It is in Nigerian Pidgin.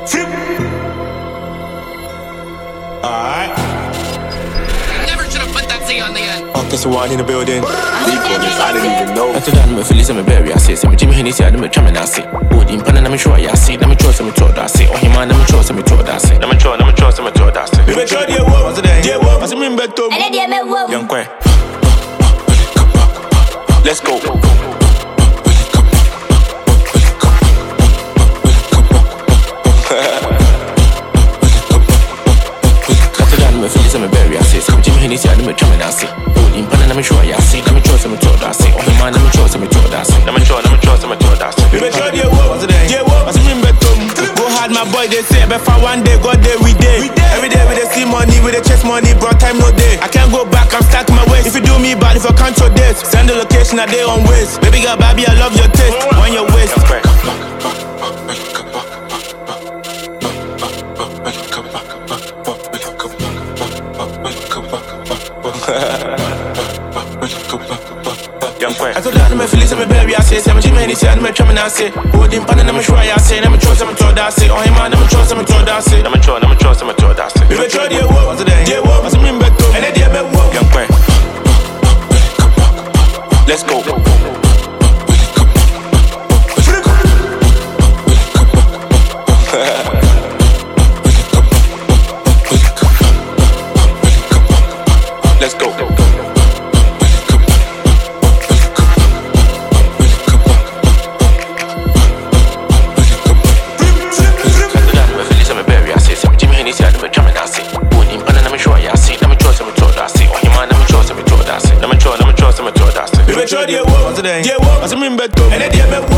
Flip. Alright. Never should have put that C on the end. Okay, so one in the building. I didn't even know. I told them if Lisa me bury I say some Jimmy Hennessy and me try me now say. Wood in pan and I'm sure I see. Let me trust me told I say. Oh him and I'm trust me told I say. Let me trust me told I say. We be try the work. What's the work? What's the mean better? And then they work. Young Quay. Let's go. If Lisa me bury I say some Jimmy Hennessy and me try me now say. Wood in pan and I'm sure I see. Let me trust me told I say. Oh him and I'm trust me told I say. Let me trust me told I say. We be try the work. What's the work? What's the mean better? Go hard, my boy. They say, but for one day, God day we day. Every day we dey see money, we dey chase money, bro. Time no day. I can't go back, I'm stuck in my ways. If you do me bad, if I can't show this, send the location a day on ways. Baby girl, baby, I love your taste. On your waist. I told her I'm feeling some baby, I say, some Jimmy Hennessy and me try me now say. Wood in pan and I'm sure I say, let me trust me told I say. Oh him and I'm trust me told I say. Let me trust me told I say. We be try the work, what's the work? What's the mean better? And then they work. Young Quay. Let's go. Let's go. We be try the work, what's the mean better? And then they work.